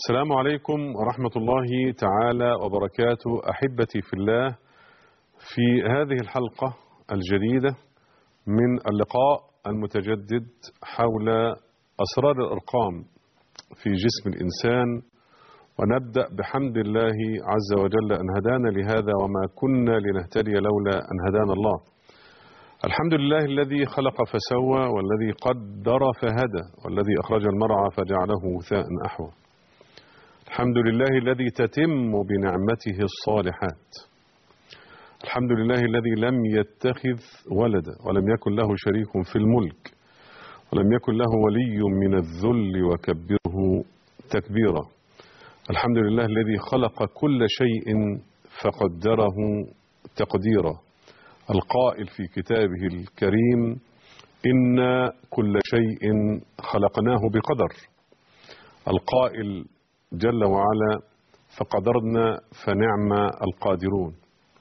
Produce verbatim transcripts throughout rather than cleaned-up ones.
السلام عليكم ورحمة الله تعالى وبركاته. أحبتي في الله، في هذه الحلقة الجديدة من اللقاء المتجدد حول أسرار الأرقام في جسم الإنسان، ونبدأ بحمد الله عز وجل أن هدانا لهذا وما كنا لنهتدي لولا أن هدانا الله. الحمد لله الذي خلق فسوى، والذي قدر فهدى، والذي أخرج المرعى فجعله غثاء أحوى. الحمد لله الذي تتم بنعمته الصالحات. الحمد لله الذي لم يتخذ ولدا ولم يكن له شريك في الملك ولم يكن له ولي من الذل وكبره تكبيرا. الحمد لله الذي خلق كل شيء فقدره تقديرا، القائل في كتابه الكريم: إن كل شيء خلقناه بقدر. القائل جل وعلا: فقدرنا فنعم القادرون.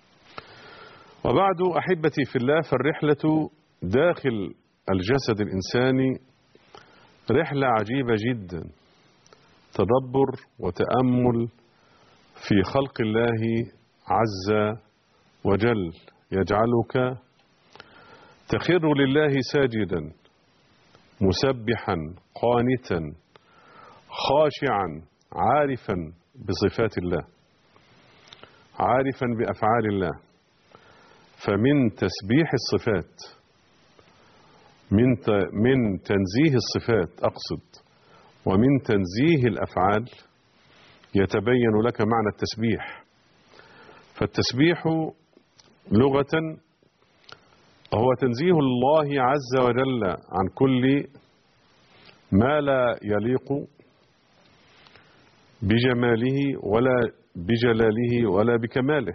وبعد أحبتي في الله، فالرحلة داخل الجسد الإنساني رحلة عجيبة جدا، تدبر وتأمل في خلق الله عز وجل، يجعلك تخر لله ساجدا مسبحا قانتا خاشعا، عارفا بصفات الله، عارفا بأفعال الله. فمن تسبيح الصفات، من من تنزيه الصفات أقصد، ومن تنزيه الأفعال يتبين لك معنى التسبيح. فالتسبيح لغة هو تنزيه الله عز وجل عن كل ما لا يليق بجماله ولا بجلاله ولا بكماله.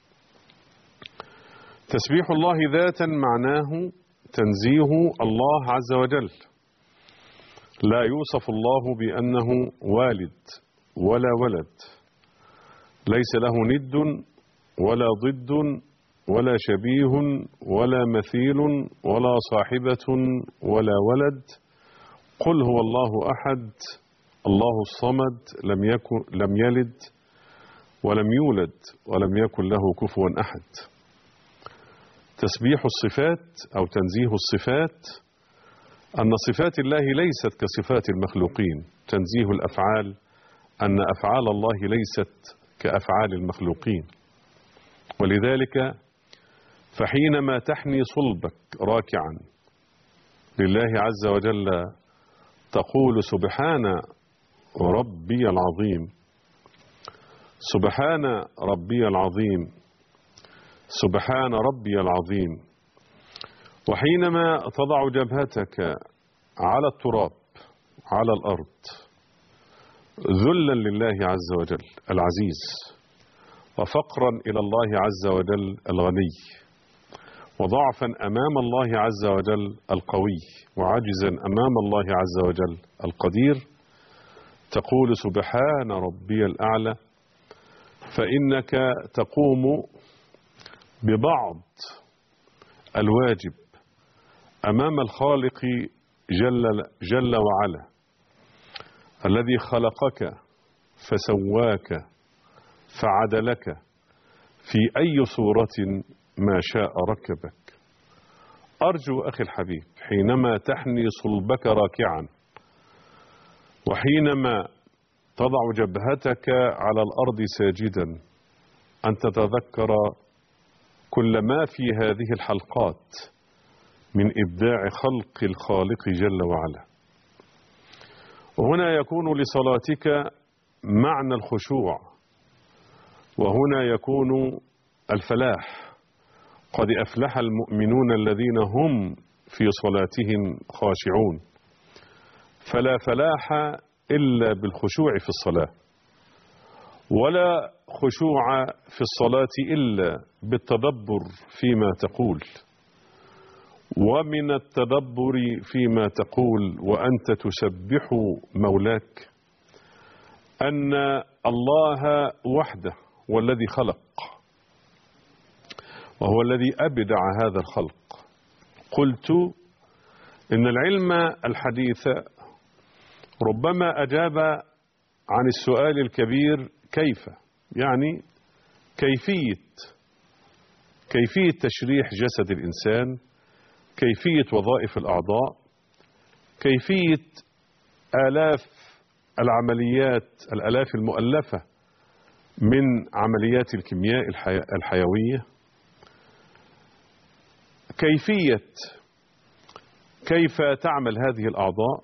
تسبيح الله ذاتا معناه تنزيه الله عز وجل. لا يوصف الله بأنه والد ولا ولد، ليس له ند ولا ضد ولا شبيه ولا مثيل ولا صاحبة ولا ولد. قل هو الله أحد الله الصمد، لم يكن لم يلد ولم يولد ولم يكن له كفوا أحد. تسبيح الصفات أو تنزيه الصفات أن صفات الله ليست كصفات المخلوقين. تنزيه الأفعال أن أفعال الله ليست كأفعال المخلوقين. ولذلك فحينما تحني صلبك راكعا لله عز وجل تقول: سبحان ربي العظيم، سبحان ربي العظيم، سبحان ربي العظيم. وحينما تضع جبهتك على التراب على الأرض ذلا لله عز وجل العزيز، وفقرا إلى الله عز وجل الغني، وضعفا أمام الله عز وجل القوي، وعجزا أمام الله عز وجل القدير، تقول: سبحان ربي الأعلى. فإنك تقوم ببعض الواجب أمام الخالق جل, جل وعلا، الذي خلقك فسواك فعدلك في أي صورة ما شاء ركبك. أرجو أخي الحبيب حينما تحني صلبك راكعا، وحينما تضع جبهتك على الأرض ساجدا، أن تتذكر كل ما في هذه الحلقات من إبداع خلق الخالق جل وعلا. وهنا يكون لصلاتك معنى الخشوع، وهنا يكون الفلاح. قد أفلح المؤمنون الذين هم في صلاتهم خاشعون. فلا فلاح إلا بالخشوع في الصلاة، ولا خشوع في الصلاة إلا بالتدبر فيما تقول. ومن التدبر فيما تقول وأنت تسبح مولاك أن الله وحده هو الذي خلق، وهو الذي أبدع هذا الخلق. قلت إن العلم الحديث ربما أجاب عن السؤال الكبير كيف، يعني كيفية كيفية تشريح جسد الإنسان، كيفية وظائف الأعضاء، كيفية آلاف العمليات الآلاف المؤلفة من عمليات الكيمياء الحيوية، كيفية كيف تعمل هذه الأعضاء.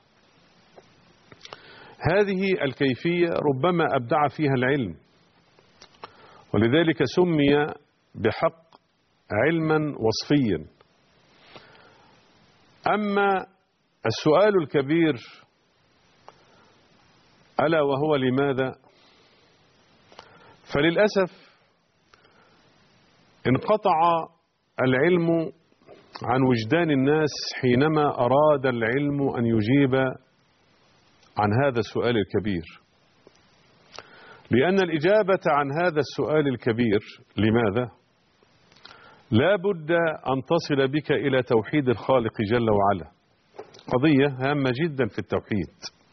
هذه الكيفية ربما أبدع فيها العلم، ولذلك سمي بحق علما وصفيا. أما السؤال الكبير ألا وهو لماذا، فللأسف انقطع العلم عن وجدان الناس حينما أراد العلم أن يجيب عن هذا السؤال الكبير، لأن الإجابة عن هذا السؤال الكبير لماذا لا بد أن تصل بك إلى توحيد الخالق جل وعلا، قضية هامة جدا في التوحيد.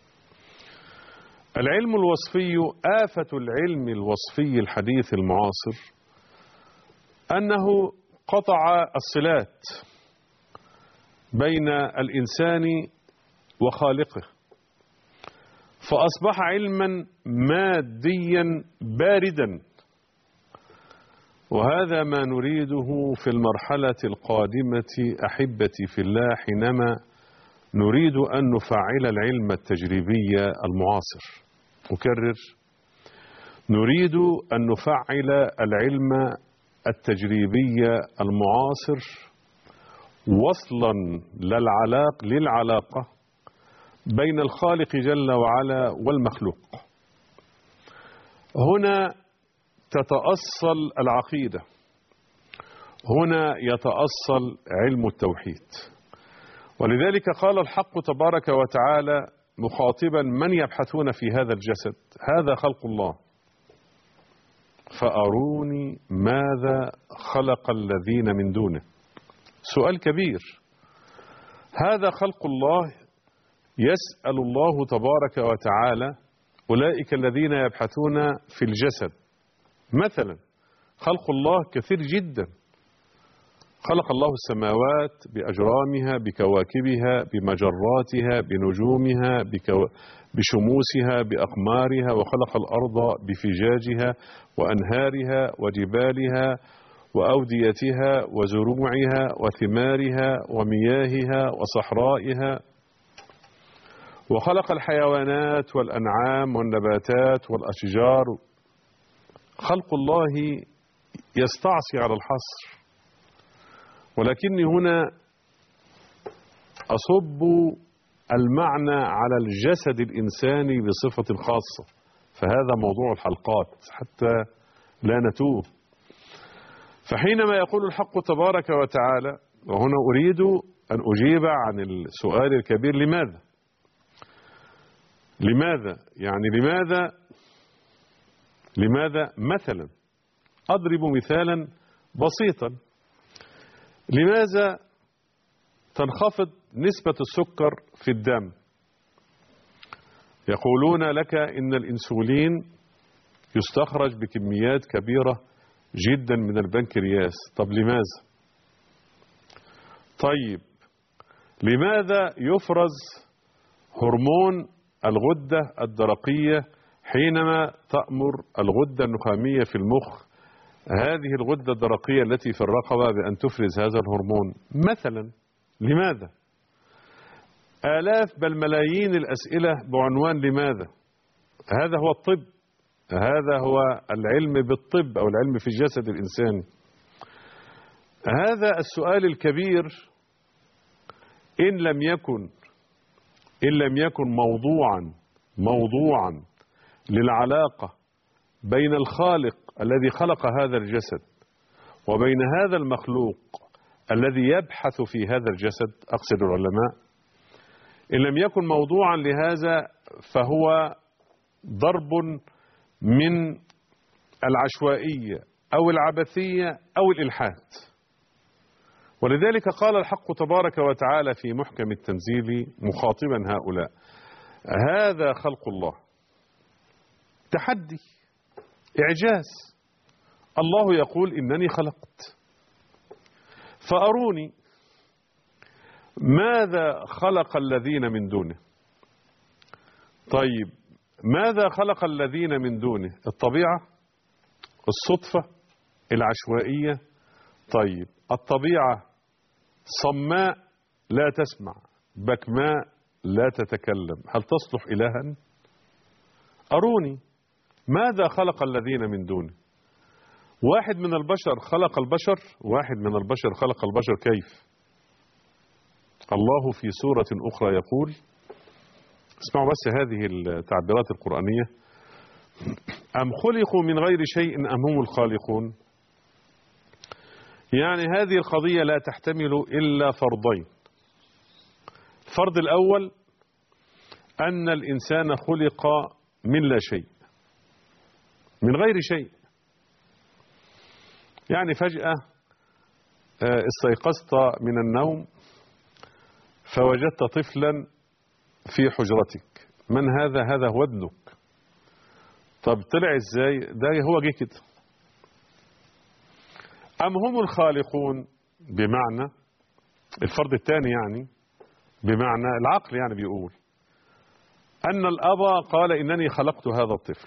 العلم الوصفي، آفة العلم الوصفي الحديث المعاصر أنه قطع الصلات بين الإنسان وخالقه، فأصبح علما ماديا باردا، وهذا ما نريده في المرحلة القادمة أحبتي في الله، حينما نريد أن نفعل العلم التجريبي المعاصر. أكرر، نريد أن نفعل العلم التجريبي المعاصر وصلا للعلاق للعلاقة بين الخالق جل وعلا والمخلوق. هنا تتأصل العقيدة، هنا يتأصل علم التوحيد. ولذلك قال الحق تبارك وتعالى مخاطبا من يبحثون في هذا الجسد: هذا خلق الله فأروني ماذا خلق الذين من دونه. سؤال كبير. هذا خلق الله، يسأل الله تبارك وتعالى أولئك الذين يبحثون في الجسد. مثلا خلق الله كثير جدا، خلق الله السماوات بأجرامها بكواكبها بمجراتها بنجومها بكو... بشموسها بأقمارها، وخلق الأرض بفجاجها وأنهارها وجبالها وأوديتها وزروعها وثمارها ومياهها وصحرائها، وخلق الحيوانات والأنعام والنباتات والأشجار. خلق الله يستعصي على الحصر، ولكني هنا أصب المعنى على الجسد الإنساني بصفة خاصة، فهذا موضوع الحلقات حتى لا نتوه. فحينما يقول الحق تبارك وتعالى، وهنا أريد أن أجيب عن السؤال الكبير: لماذا؟ لماذا؟ يعني لماذا لماذا مثلا أضرب مثالا بسيطا. لماذا تنخفض نسبة السكر في الدم؟ يقولون لك إن الإنسولين يستخرج بكميات كبيرة جدا من البنكرياس. طب لماذا؟ طيب لماذا يفرز هرمون الغدة الدرقية حينما تأمر الغدة النخامية في المخ هذه الغدة الدرقية التي في الرقبة بأن تفرز هذا الهرمون مثلا؟ لماذا؟ آلاف بل ملايين الأسئلة بعنوان لماذا. هذا هو الطب، هذا هو العلم بالطب أو العلم في الجسد الإنساني. هذا السؤال الكبير إن لم يكن إن لم يكن موضوعا موضوعا للعلاقة بين الخالق الذي خلق هذا الجسد وبين هذا المخلوق الذي يبحث في هذا الجسد، أقصد العلماء، إن لم يكن موضوعا لهذا فهو ضرب من العشوائية أو العبثية أو الإلحاد. ولذلك قال الحق تبارك وتعالى في محكم التنزيل مخاطبا هؤلاء: هذا خلق الله تحدي، إعجاز. الله يقول إنني خلقت، فأروني ماذا خلق الذين من دونه. طيب ماذا خلق الذين من دونه؟ الطبيعة، الصدفة، العشوائية. طيب الطبيعة صماء لا تسمع، بكماء لا تتكلم، هل تصلح إلها؟ أروني ماذا خلق الذين من دونه. واحد من البشر خلق البشر، واحد من البشر خلق البشر كيف؟ الله في سورة أخرى يقول، اسمعوا بس هذه التعبيرات القرآنية: أم خلقوا من غير شيء أم هم الخالقون. يعني هذه القضية لا تحتمل إلا فرضين. الفرض الأول أن الإنسان خلق من لا شيء، من غير شيء. يعني فجأة استيقظت من النوم فوجدت طفلا في حجرتك. من هذا؟ هذا هو ابنك. طب طلع ازاي؟ ده هو جه كده. أم هم الخالقون، بمعنى الفرض الثاني، يعني بمعنى العقل، يعني بيقول أن الأب قال إنني خلقت هذا الطفل.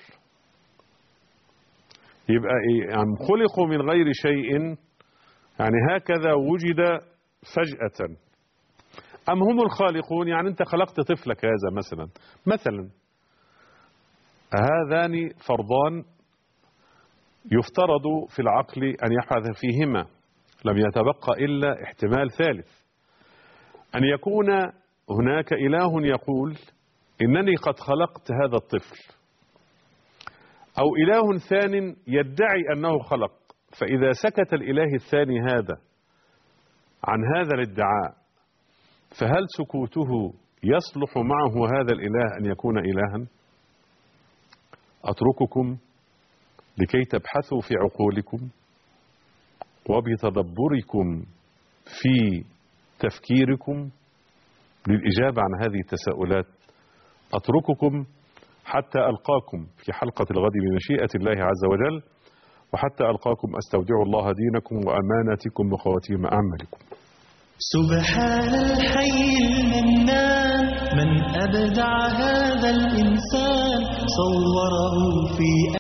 يبقى إيه؟ أم خلقوا من غير شيء، يعني هكذا وجد فجأة. أم هم الخالقون، يعني أنت خلقت طفلك هذا مثلا مثلا هذان فرضان يفترض في العقل أن يحدث فيهما، لم يتبقى إلا احتمال ثالث، أن يكون هناك إله يقول إنني قد خلقت هذا الطفل، أو إله ثاني يدعي أنه خلق. فإذا سكت الإله الثاني هذا عن هذا الادعاء، فهل سكوته يصلح معه هذا الإله أن يكون إلها؟ أترككم لكي تبحثوا في عقولكم وبتدبركم في تفكيركم للإجابة عن هذه التساؤلات. أترككم حتى ألقاكم في حلقة الغد بمشيئة الله عز وجل، وحتى ألقاكم أستودع الله دينكم وأماناتكم وخواتيم أعمالكم. سبحان الحي المنان، من أبدع هذا الإنسان صوره في